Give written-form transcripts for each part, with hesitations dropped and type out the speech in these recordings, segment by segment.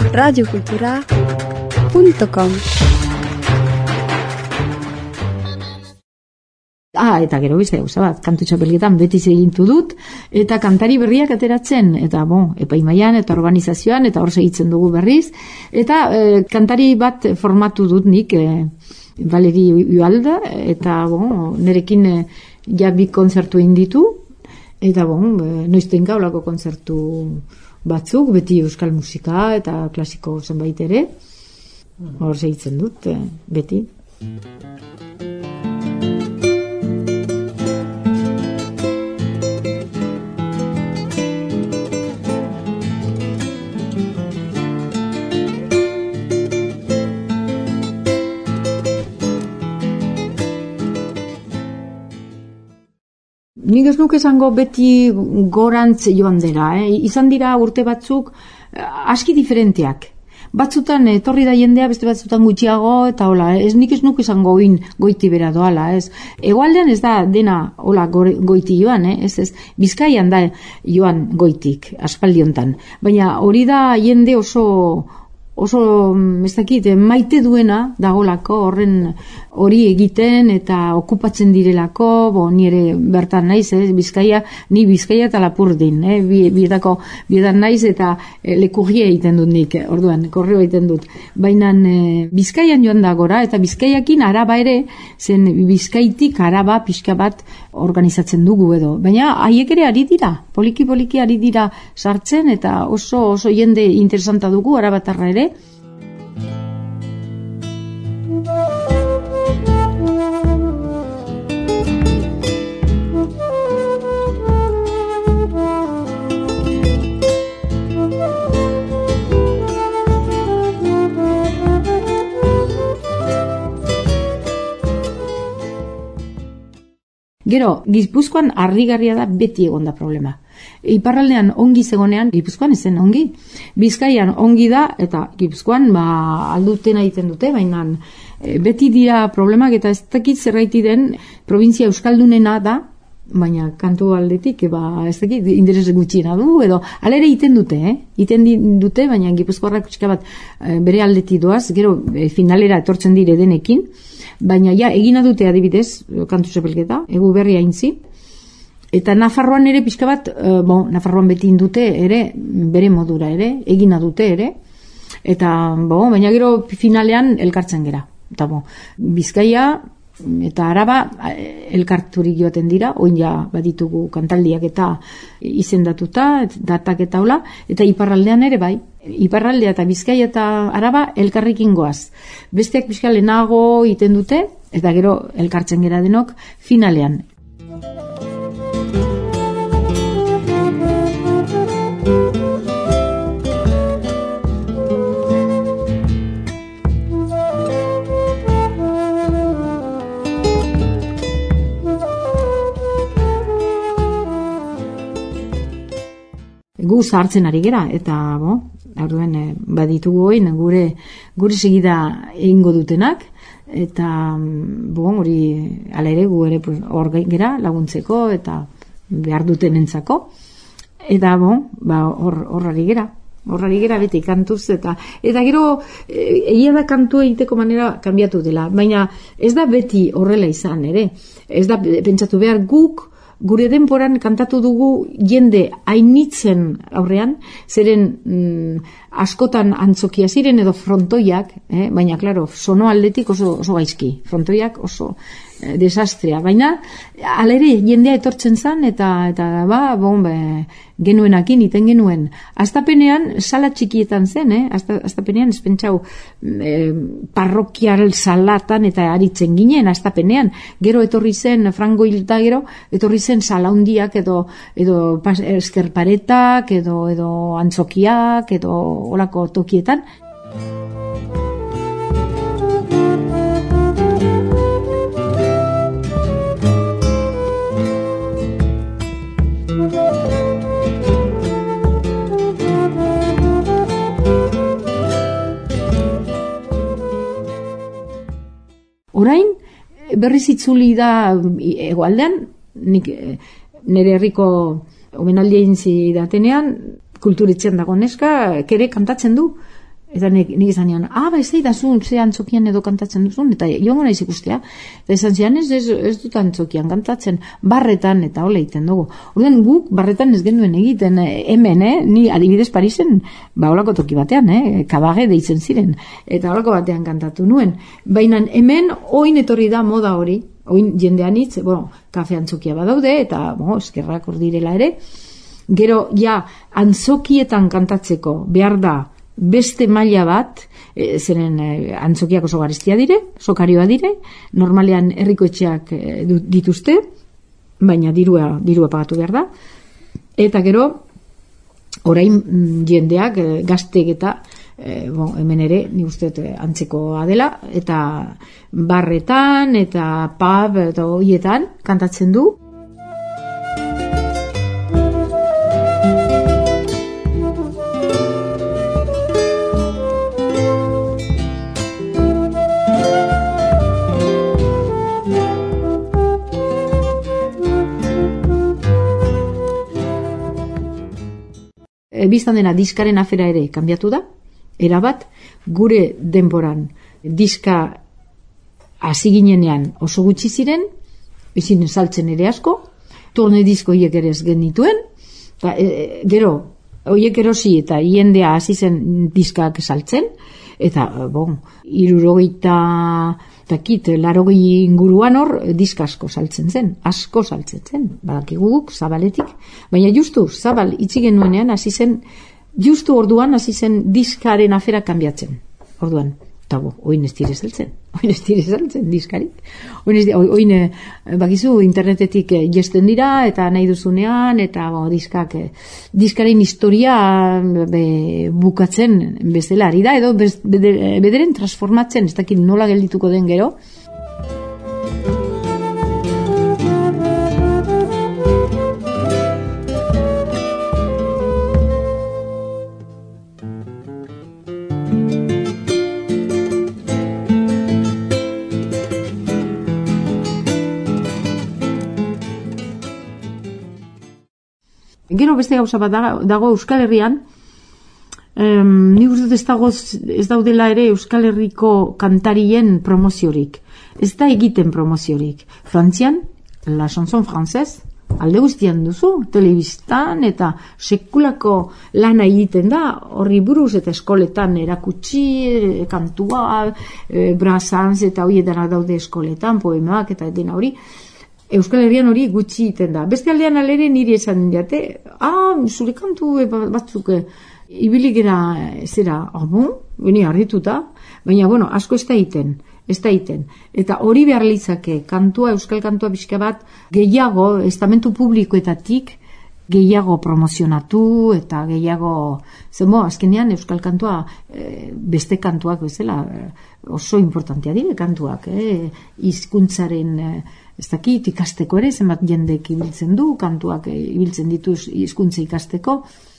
radiokultura.com. Eta gero beste gauza bat, kantu txapelketan beti segintu dut, eta kantari berriak ateratzen, eta epaimaian, eta urbanizazioan, eta hor segitzen dugu berriz, eta kantari bat formatu dut nik, Valeri Ualda, eta nerekin ja bi kontzertu inditu, eta noiztenka olako kontzertu batzuk, beti euskal musika, eta klasiko zenbait ere, hor segitzen dut, beti. Nik ez nuke esango beti gorantz joan dela. Izan dira urte batzuk aski diferenteak. Batzutan etorri da jendea, beste batzutan gutxiago, eta hola, nik ez nuke esango goiti bera doala. Hegoaldean ez da dena hola goiti joan, ez Bizkaian da joan goitik, aspaldi hontan. Baina hori da jende oso ez dakit, maite duena dagolako horren hori egiten eta okupatzen direlako, ni ere bertan naiz, ni Bizkaia eta Lapurdin, biedan naiz eta lekurria egiten dut nik, orduan, korreo egiten dut. Baina Bizkaian joan da gora, eta Bizkaiakin Araba ere, zen Bizkaitik Araba pixka bat organizatzen dugu edo. Baina haiek ere ari dira, poliki ari dira sartzen, eta oso jende interesanta dugu, arabatarra ere. Gero, Gipuzkoan harrigarria da beti egonda problema. Iparraldean ongi zegonean, Gipuzkoan ezen ongi. Bizkaian ongi da, eta Gipuzkoan aldutena egiten dute, baina beti dira problemak, eta ez dakit zerraiti den provintzia euskaldunena da, baina kantu aldetik, ez dakit, interes gutxiena du, edo alere egiten dute, baina Gipuzkoarrak txika bat bere aldetik doaz, gero finalera etortzen dire denekin, baina egina dute adibidez, kantu txapelketa, egu berri haintzi, eta Nafarroan ere pixka bat, Nafarroan beti indute ere, bere modura ere, egina dute ere, eta baina gero finalean elkartzen gera. Eta Bizkaia eta Araba elkarturik joaten dira, oin baditugu kantaldiak eta izendatuta, datak eta hola, eta iparraldean ere bai. Iparraldea eta Bizkaia eta Araba elkarrekin goaz. Besteak pixka lehenago iten dute, eta gero elkartzen gera denok finalean. Gu zahartzen ari gera, eta baditugu oin gure segida egingo dutenak, eta hori ala ere gu ere hor gera laguntzeko eta behar dutenentzako, eta hor ari gera beti kantuz, eta gero egia da kantu egiteko manera kanbiatu dela, baina ez da beti horrela izan ere, ez da pentsatu behar gure denporan kantatu dugu jende hainitzen aurrean, zeren askotan antzokia ziren edo frontoiak, baina, klaro, sono aldetik oso gaizki, frontoiak oso desastrea, baina alere jendea etortzen zan, eta genuenakin iten genuen. Aztapenean sala txikietan zen, aztapenean ez pentsau parrokial salatan eta aritzen ginen, aztapenean gero etorri zen Frango hilta gero, etorri zen sala hundiak edo eskerparetak edo antzokiak edo olako tokietan. Orain, berriz itzuli da hegoaldean, nire herriko omenaldia intzi datenean, kulturitzen dago neska, kere kantatzen du. Eta nik izan nion, ez eidazun, ze antzokian edo kantatzen duzun, eta joango naiz ikustea. Eta izan zian, ez dut antzokian kantatzen, barretan, eta hola egiten dugu. Orduan guk barretan ez genuen egiten, hemen, ni adibidez Parisen, holako toki batean, kabage deitzen ziren, eta holako batean kantatu nuen. Baina hemen, oin etorri da moda hori, oin jendean hitz, kafe antzokia badaude, eta eskerrak hor direla ere, gero, antzokietan kantatzeko behar da, beste maila bat, zeren antzokiak oso garestia dire, sokarioa dire, normalean herriko etxeak dituzte, baina dirua pagatu behar da, eta gero, orain jendeak, gaztek eta, hemen ere, ni uste antzekoa dela, eta barretan, eta pub, eta hoietan, kantatzen du. Biztan dena diskaren afera ere kanbiatu da, erabat, gure denboran diska hasi ginenean oso gutxi ziren, ezin saltzen ere asko, turne disko hiek ere ez genituen, gero, hoiek erosi eta jendea hasi zen diskak saltzen, eta, 60 inguruan hor, diska asko saltzen zen, badakiguk, zabaletik, baina justu, zabal itxi genuenean, justu orduan hasi zen diskaren afera kanbiatzen, orduan, eta oin ez dire saltzen diskarik, oin bakizu internetetik jesten dira, eta nahi duzunean, eta diskaren historia bukatzen bezala ari da, edo bederen transformatzen, ez dakit nola geldituko den gero. Gero beste gauza bat dago Euskal Herrian, nik uste ez daudela ere Euskal Herriko kantarien promoziorik. Ez da egiten promoziorik. Frantzian, la chanson française, alde guztian duzu, telebistan eta sekulako lana egiten da, horri buruz eta eskoletan erakutsi, kantua, brazanz eta hoietan daude eskoletan, poemak eta dena hori. Euskal Herrian hori gutxi egiten da. Beste aldean alere niri esan diate, zure kantu batzuk ibili gera zera, beni harrituta, baina asko ez da egiten. Eta hori behar litzake, euskal kantua pixka bat, gehiago, estamentu publikoetatik, gehiago promozionatu eta gehiago, azkenean euskal kantua beste kantuak bezala oso importantea dire kantuak, hizkuntzaren ez dakit ikasteko ere, zenbat jendek ibiltzen du, kantuak ibiltzen ditu hizkuntza ikasteko.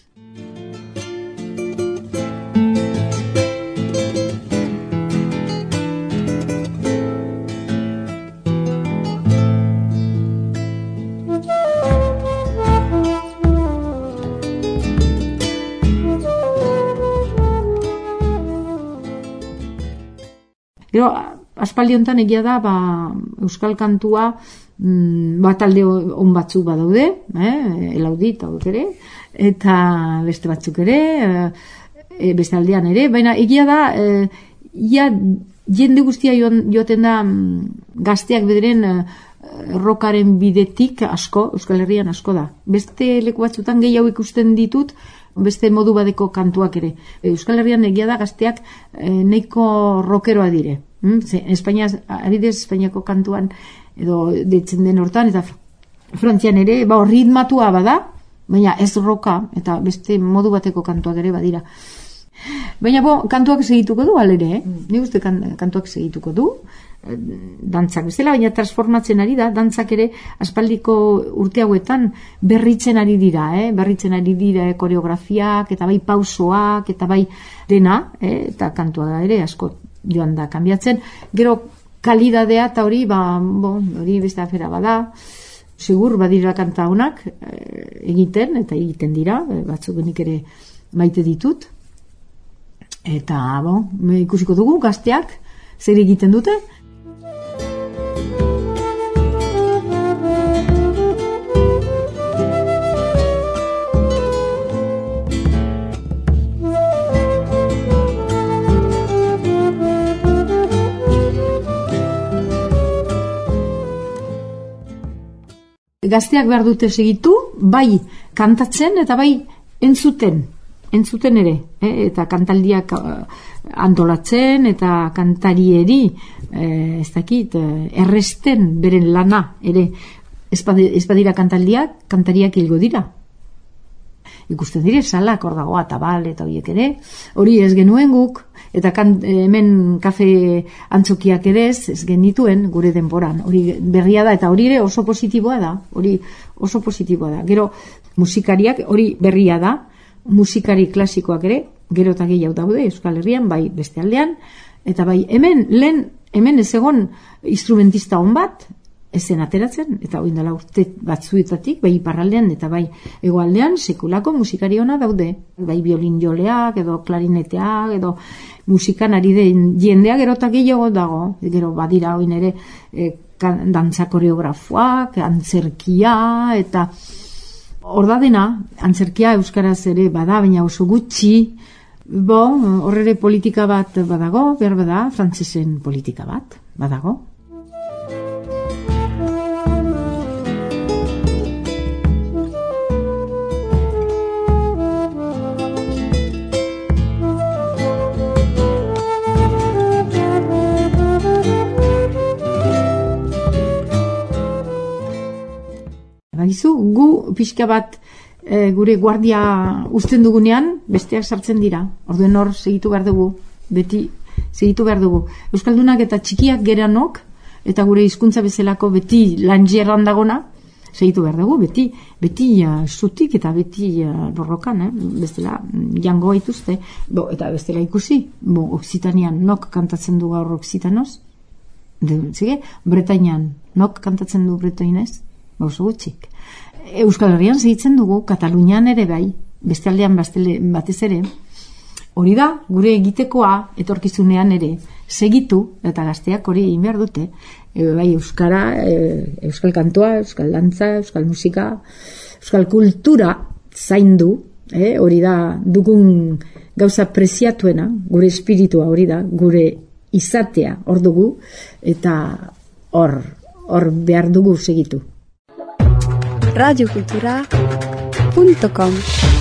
Gero, aspaldi honetan egia da, euskal kantua bat alde on batzuk badaude, elaudit hauek ere, eta beste batzuk ere, beste aldean ere, baina egia da, jende guztia joaten da gazteak bederen rokaren bidetik asko, Euskal Herrian asko da. Beste leku batzutan gehiago ikusten ditut, beste modu badeko kantuak ere. Euskal Herrian egia da gazteak nahiko rokeroa dire. Espainiako kantuan edo deitzen den hortan, eta Frantzian ere, ritmatua bada, baina ez roka, eta beste modu bateko kantuak ere badira. Baina kantuak segituko du alere, nik uste kantuak segituko du, dantzak bezala, baina transformatzen ari da, dantzak ere aspaldiko urte hauetan berritzen ari dira, koreografiak, eta bai pausoak, eta bai dena, eta kantua ere asko joan da kanbiatzen. Gero kalidadea eta hori, hori beste afera bada, segur badira kanta honak egiten, eta egiten dira, batzuk nik ere maite ditut. Eta, ikusiko dugu gazteak zer egiten dute. Gazteak behar dute segitu, bai kantatzen eta bai entzuten ere, eta kantaldiak antolatzen eta kantarieri erresten beren lana ere, ez badira kantaldiak, kantariak hilgo dira. Ikusten dire, salak hor dago, atabal eta horiek ere, hori ez genuen guk, eta hemen kafe antzokiak ere ez genituen gure denboran, hori berria da, eta hori ere oso positiboa da, Gero musikariak hori berria da, musikari klasikoak ere, gero eta gehiago daude Euskal Herrian, bai beste aldean, eta bai hemen ez egon instrumentista on bat, ezen ateratzen, eta hori dela urte batzuetatik, bai iparraldean eta bai hegoaldean sekulako musikari ona daude, bai violin joleak, edo klarineteak, edo musikan ari den jendea gero eta gehiago dago, gero badira hori ere dantza koreografoak, antzerkia, eta hor da dena, antzerkia euskaraz ere bada, baina oso gutxi, horrere politika bat badago, behar bada, frantsesen politika bat badago. Gu pixka bat gure guardia uzten dugunean besteak sartzen dira, orduen hor segitu behar dugu, beti segitu behar dugu. Euskaldunak eta txikiak geranok eta gure hizkuntza bezalako beti lanjerran dagona segitu behar dugu, beti zutik eta beti borrokan, bestela jango gaituzte, eta bestela ikusi, Oksitanian nok kantatzen du gaur Oksitanoz, Bretainian nok kantatzen du bretoinez, oso gutxik. Euskal Herrian segitzen dugu, Katalunian ere bai, beste aldean batez ere, hori da, gure egitekoa etorkizunean ere, segitu, eta gazteak hori egin behar dute, bai euskara, euskal kantoa, euskal dantza, euskal musika, euskal kultura zaindu, hori da, dugun gauza preziatuena, gure espiritua hori da, gure izatea hor dugu, eta hor behar dugu segitu. radiokultura.com